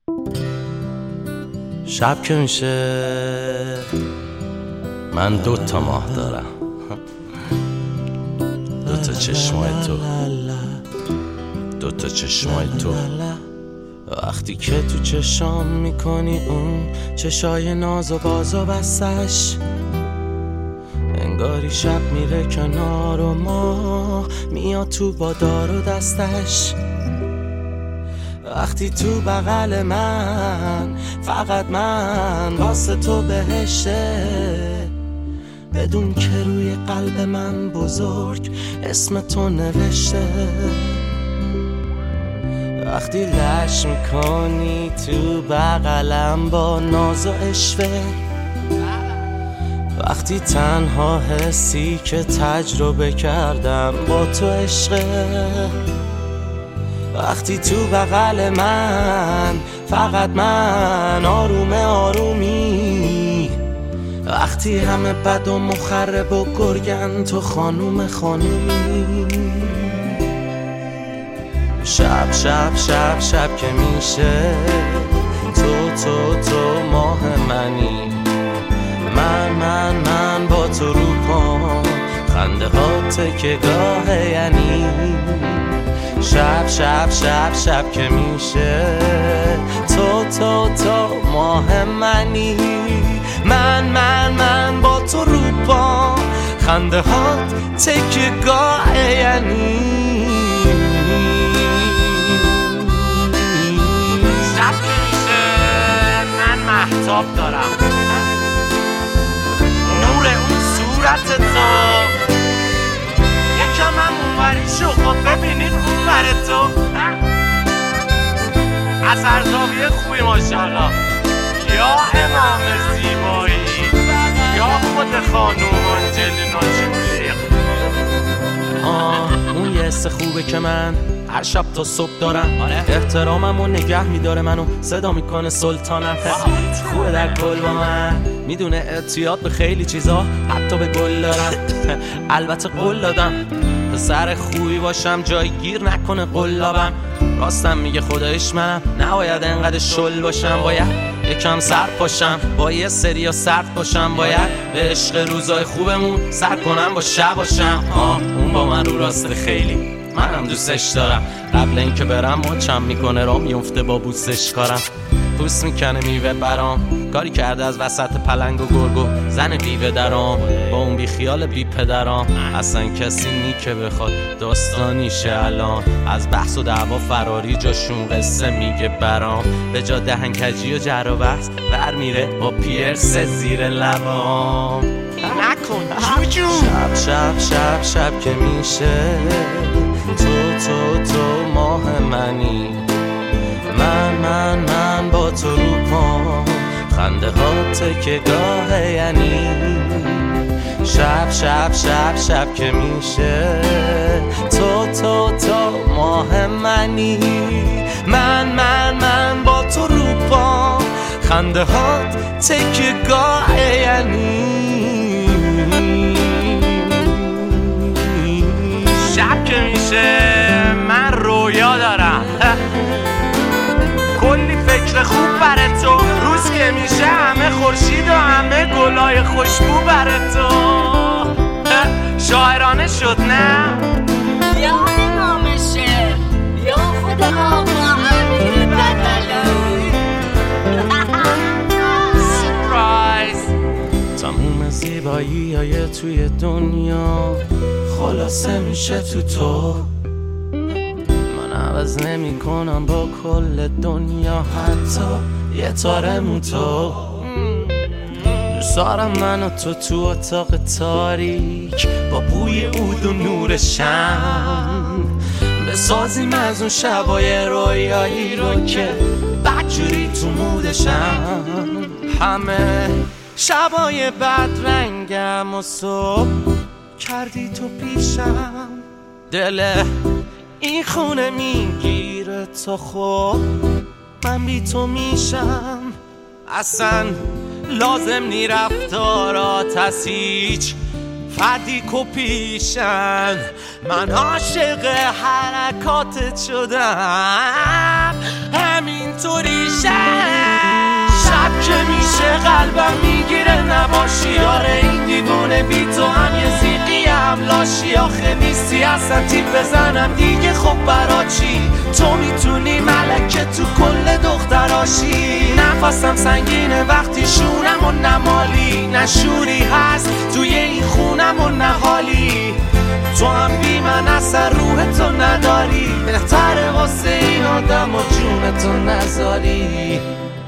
شب که میشه من 2 ماه دارم، 2 چشمای تو، 2 چشمای تو. وقتی که تو چشام میکنی اون چشای ناز و باز و بستش، انگاری شب میره کنار و ماه میاد تو با دار و دستش. وقتی تو بغل من فقط من واسه تو بهشته، بدون که روی قلب من بزرگ اسم تو نوشته. وقتی لش میکنی تو بغلم با ناز و اشوه، وقتی تنها حسی که تجربه کردم با تو عشقه، وقتی تو بغل من فقط من آروم آرومی، وقتی همه بد و مخرب و گرگن تو خانوم خانومی. شب شب شب شب که میشه تو ماه منی، من با تو رو پام خنده ها تکه گاه یعنی. شب شب شب شب که میشه تو ماه منی، من با تو رو پام خنده ها تکه گاه یعنی. شب که میشه من مهتاب دارم، نور اون صورت تو یکم هم اونوری شو، خب ببینین اونور تو از هر زاویه خوبی ماشاءالله، یا امام زیبایی یا خود خانوم آنجلینا جولی. اون یه حس خوبه که من هر شب تا صبح دارم، احترامم و نگه میداره منو صدا میکنه سلطانم. خوبه در کل با من میدونه اعتیاد به خیلی چیزا حتی به گل دارم. البته قول دادم پسر خوبی باشم جای گیر نکنه قلابم. راستم میگه خدایش منم نباید انقدر شل باشم، باید یکم سر پاشم با یه سریا سرد باشم، باید به عشق روزای خوبمون سر کنم با شب باشم. اون با من رو راسته خیلی منم دوستش دارم، قبل اینکه برم مچم میکنه را میفته با بوسش کارم، پوست میکنه میوه برام، کاری کرده از وسط پلنگ و گرگو زن بیوه درام، با اون بی خیال بی پدرام اصلا کسی نی که بخواد داستانیشه الان، از بحث و دعوا فراری جاشون قصه میگه برام، به جا دهنکجی و جر و بحث بر میره با پیرس زیر لبام. نکن جوجو. شب شب شب شب که میشه تو ماه منی، من با تو رو پام خنده ها تکه گاه یعنی. شب شب شب شب که میشه تو ماه منی، من با تو رو پام خنده ها تکه گاه یعنی. شب که میشه من رویا دارم، کلی فکر خوب برای تو، روز که میشه همه خورشید و همه گلای خوشبو برای تو. شاعرانه شد نه؟ یا امام شعر یا خود آقا امیر بدلی. سورپرایز. تموم زیبایی های توی دنیا خلاصه میشه تو، من عوض نمی کنم با کل دنیا حتی یه تارمون تو. دوست دارم من و تو اتاق تاریک با بوی عود و نور شم، بسازیم از اون شبای رویایی رو که بدجوری تو مودشم. همه شبای بد رنگم و صبح کردی تو پیشم، دل این خونه میگیره تو، خب من بی تو میشم. اصلا لازم نی رفتارات از هیچ فردی کپیشن، من عاشق حرکاتت شدم همینطوری شد. قلبم میگیره نباشی. آره این دیوونه بی تو هم یه زیقی هم لاشی. آخه نیستی اصلا تیپ بزنم دیگه خب برا چی؟ تو میتونی ملکه تو کل دختراشی. نفسم سنگینه وقتی شونم و نمالی. نشوری هست توی این خونم و نهالی. تو هم بی من اثر روح تو نداری. بهتره واسه این آدم و جون تو نذاری.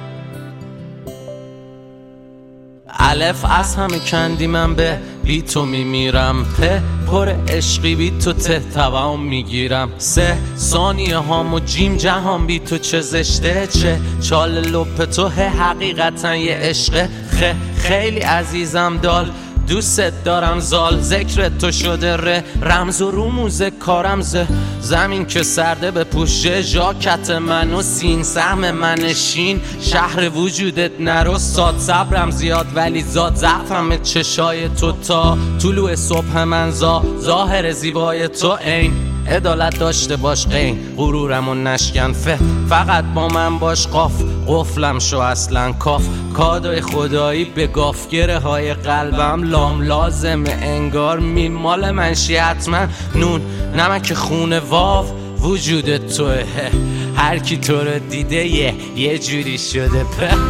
الف از همه کندی من به بی تو میمیرم. پر عشقی بی تو ته توام میگیرم. 3 ثانیه هام و جیم جهان بی تو چه زشته. چه چال لپ تو حقیقتا یه عشقه. خیلی عزیزم دال دوست دارم زال. ذکر تو شده رمز و رموز کارم. زمین که سرده به پوشه ژاکت من و سین سهم من شین. شهر وجودت نرو ساد صبرم زیاد ولی زاد ضعفم چشای تو. تا طلوع صبح من ظاهر زیبای تو عین. عدالت داشته باش قین غرورم و نشکن. فقط با من باش قفلم شو اصلا کاف. کادوی خدایی به گافگره های قلبم لازمه انگار مال منشی حتما. نون نمک خونه واو وجودت توه. هر کی تو رو دیده یه جوری شده.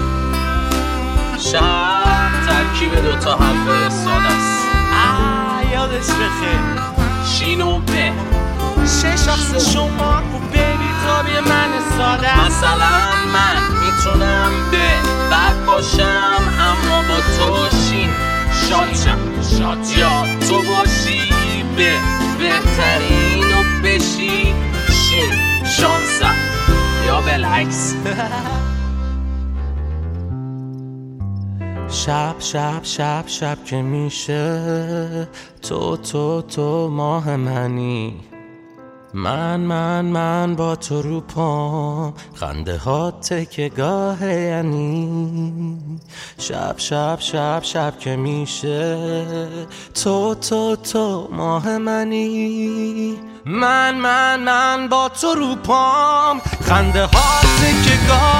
شب ترکیب دوتا هم فرستاده است. یادش بخیر شینو به 6 شخص شما و بیبی تابی من ساده. مثلا من میتونم به بد باشم اما با تو شین شاد یا تو باشی به بهترین و بشی شین شانسم یا بالعکس. شب که میشه تو ماه منی. من با تو رو پام خنده ها تکه یعنی. شب که میشه تو ماه منی. من با تو رو پام خنده ها تکه